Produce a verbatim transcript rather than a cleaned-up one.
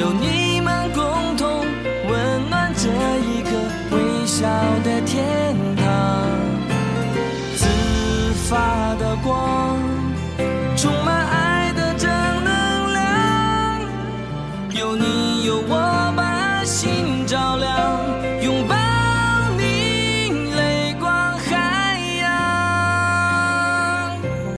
有你们共同温暖这一个微小的天堂。自发的光，充满爱的正能量，有你有我把心照亮。